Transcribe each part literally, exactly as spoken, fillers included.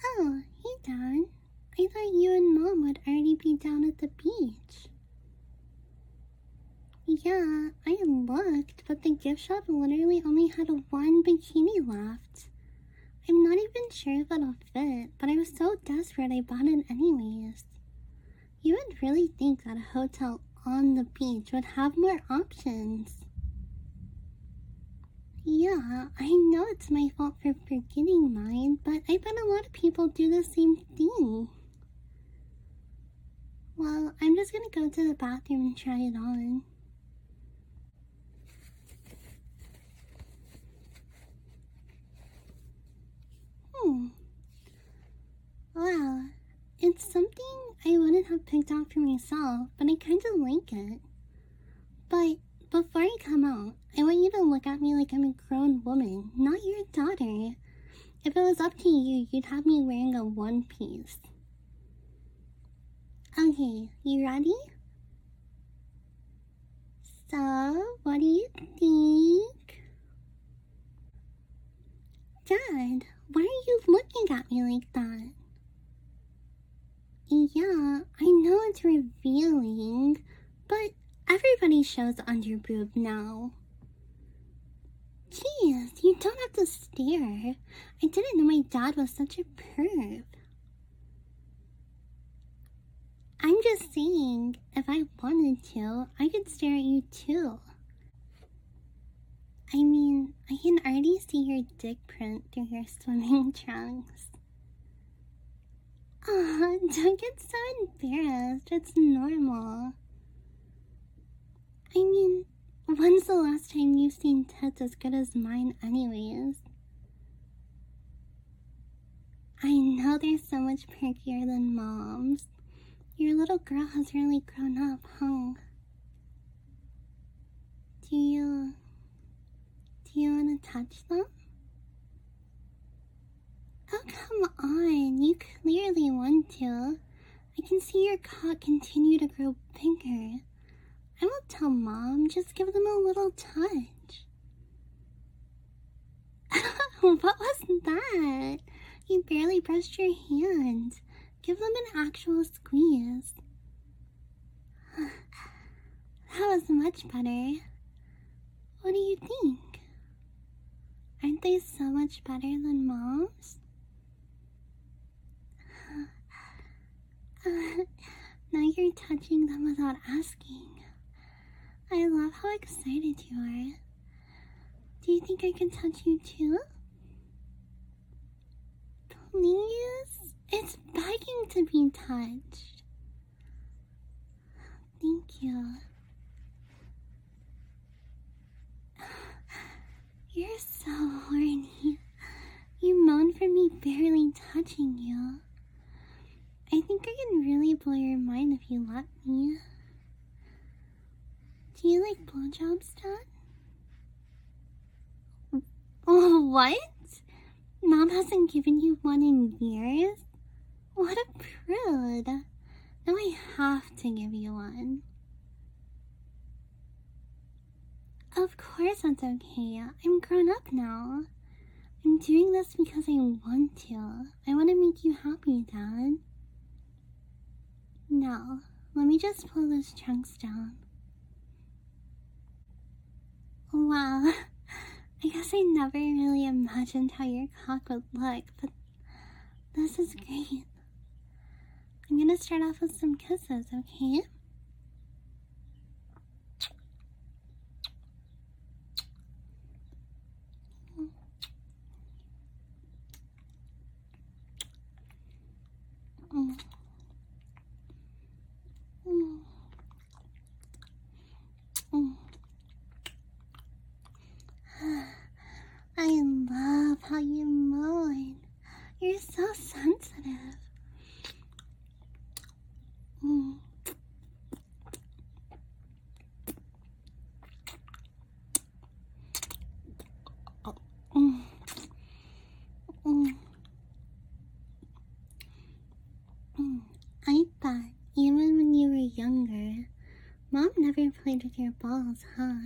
Oh, hey Dad. I thought you and Mom would already be down at the beach. Yeah, I looked, but the gift shop literally only had one bikini left. I'm not even sure if it'll fit, but I was so desperate I bought it anyways. You would really think that a hotel on the beach would have more options. Yeah, I know it's my fault for forgetting mine, but I bet a lot of people do the same thing. Well, I'm just gonna go to the bathroom and try it on. Hmm. Wow. It's something I wouldn't have picked out for myself, but I kinda like it. But before I come out, I want you to look at me like I'm a grown woman, not your daughter. If it was up to you, you'd have me wearing a one piece. Okay, you ready? So, what do you think? Dad, why are you looking at me like that? Yeah, I know it's revealing, but everybody shows underboob now. Jeez, you don't have to stare. I didn't know my dad was such a perv. I'm just saying, if I wanted to, I could stare at you too. I mean, I can already see your dick print through your swimming trunks. Aw, don't get so embarrassed. It's normal. I mean, when's the last time you've seen tits as good as mine anyways? I know they're so much perkier than Mom's. Your little girl has really grown up, huh? Do you... Do you want to touch them? Oh, come on. You clearly want to. I can see your cock continue to grow bigger. I won't tell Mom. Just give them a little touch. What was that? You barely brushed your hand. Give them an actual squeeze. That was much better. What do you think? Aren't they so much better than Mom's? Uh, now you're touching them without asking. I love how excited you are. Do you think I can touch you too? Please? It's begging to be touched. Thank you. You're so horny. You moan for me barely touching you. I think I can really blow your mind if you let me. Do you like blowjobs, Dad? Oh, what? Mom hasn't given you one in years? What a prude. Now I have to give you one. Of course that's okay. I'm grown up now. I'm doing this because I want to. I want to make you happy, Dad. Now, let me just pull those chunks down. Wow. I guess I never really imagined how your cock would look, but this is great. I'm gonna start off with some kisses, okay? Mm. Mm. Mm. I love how you moan. You're so sensitive. Mm. Mm. Mm. Mm. I bet even when you were younger, Mom never played with your balls, huh?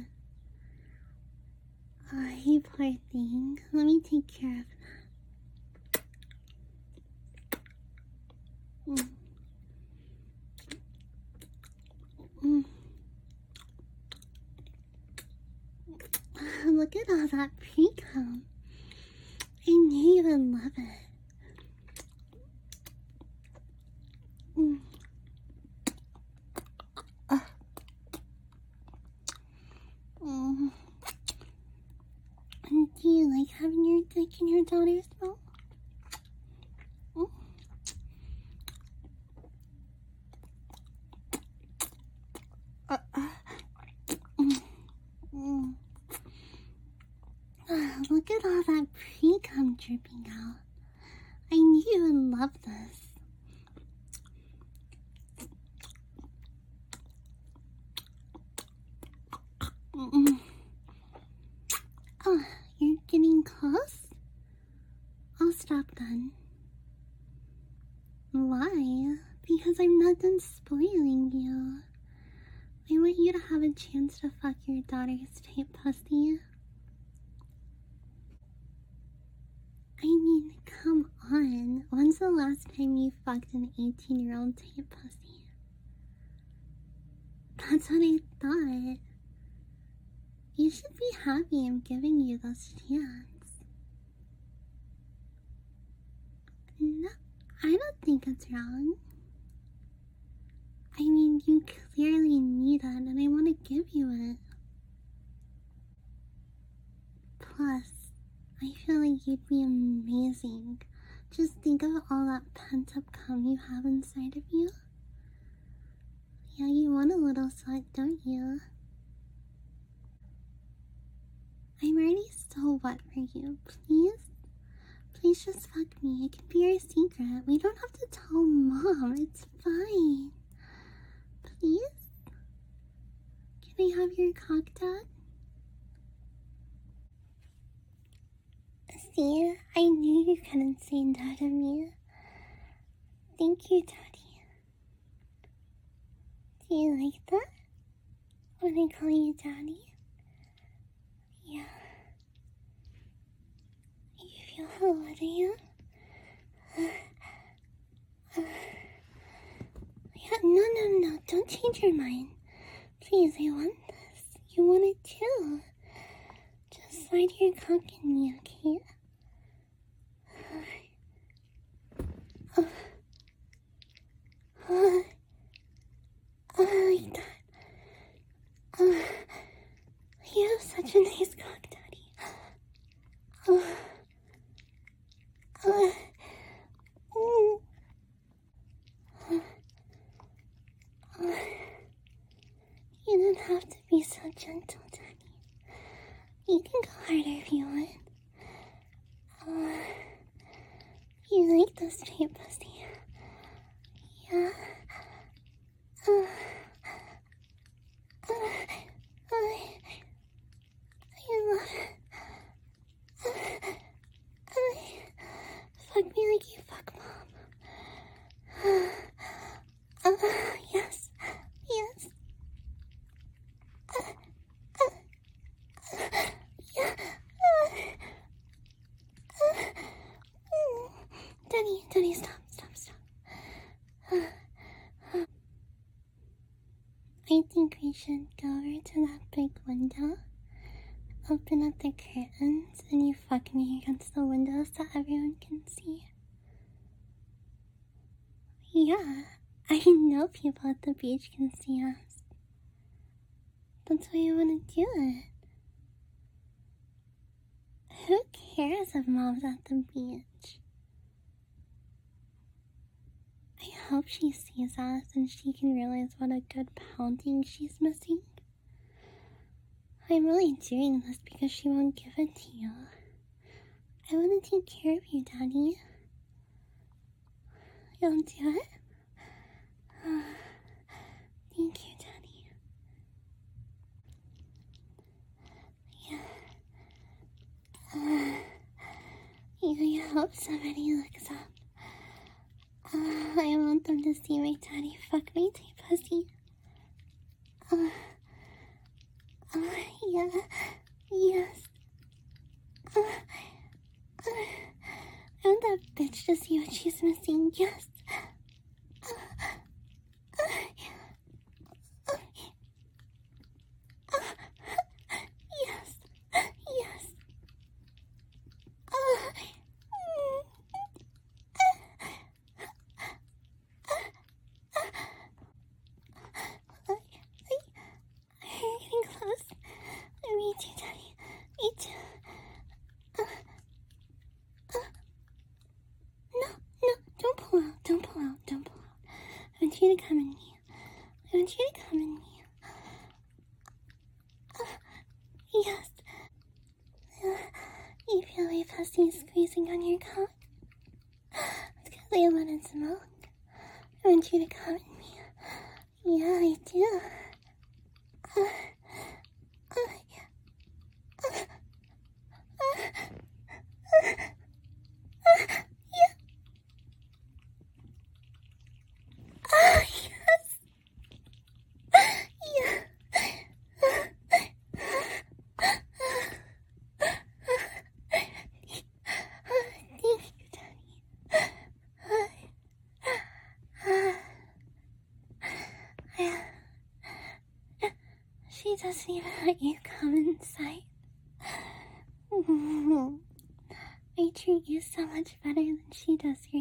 Oh, you poor thing. Let me take care of that. look at all that pre-cum. I knew you would love it. Mm. Uh. Mm. Do you like having your dick in your daughter's mouth? Mm. Uh, uh. Mm. Mm. Uh, look at all that pre-cum dripping out. I knew you would love this. Mm-mm. Oh, you're getting close? I'll stop then. Why? Because I'm not done spoiling you. I want you to have a chance to fuck your daughter's tight pussy. I mean, come on. When's the last time you fucked an eighteen-year-old tight pussy? That's what I thought. You should be happy I'm giving you this chance. No, I don't think it's wrong. I mean, you clearly need it, and I want to give you it. Plus, I feel like you'd be amazing. Just think of all that pent-up cum you have inside of you. Yeah, you want a little slut, don't you? I'm already so wet for you. Please? Please just fuck me. It can be our secret. We don't have to tell Mom. It's fine. Please? Can I have your cock, Dad? See, I knew you couldn't say no to me. Thank you, Daddy. Do you like that? When I call you Daddy? Yeah. You feel how wet I am? Uh, uh, yeah, no, no, no, don't change your mind. Please, I want this. You want it too. Just slide your cock in me, okay? Uh, uh, uh, uh, like that. Uh, you have such a nice cock, Daddy. Uh, uh, mm, uh, uh, you don't have to be so gentle, Daddy. You can go harder if you want. Uh, you like this tight pussy. Yeah. Uh, uh, uh, I love it. Uh, uh, fuck me like you fuck Mom. Uh, uh, yes. Yes. Uh, uh, uh, yeah. Uh, uh, mm. Daddy, Daddy, stop, stop, stop. Uh, uh. I think we should go over to that big window, open up the curtains, and you fuck me against the window so everyone can see. Yeah, I know people at the beach can see us. That's why I want to do it. Who cares if Mom's at the beach? I hope she sees us and she can realize what a good pounding she's missing. I'm really doing this because she won't give it to you. I want to take care of you, Daddy. You'll do it? Uh, thank you, Daddy. Yeah. Uh, yeah, I hope somebody looks up. Uh, I want them to see my daddy fuck my tight pussy. Uh, uh, yeah, yes. Uh, uh, I want that bitch to see what she's missing, yes. Uh, uh, uh, uh, yes, want you to come in me. I want you to come in me. Uh, yes. Uh, you feel my pussy squeezing on your cock? Because I want to smoke. I want you to come in me. Yeah, I do. Uh, uh, uh, uh, uh, uh, yeah. Ah, yes. Yeah. Thank you, Daddy. She doesn't even let you come inside. I treat you so much better than she does, right?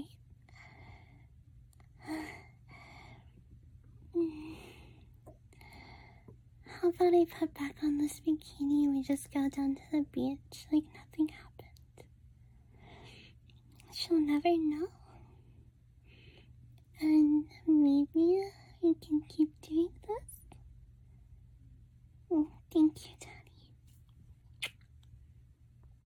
How about I put back on this bikini and we just go down to the beach like nothing happened? She'll never know. And maybe we can keep doing this? Oh, thank you, Daddy.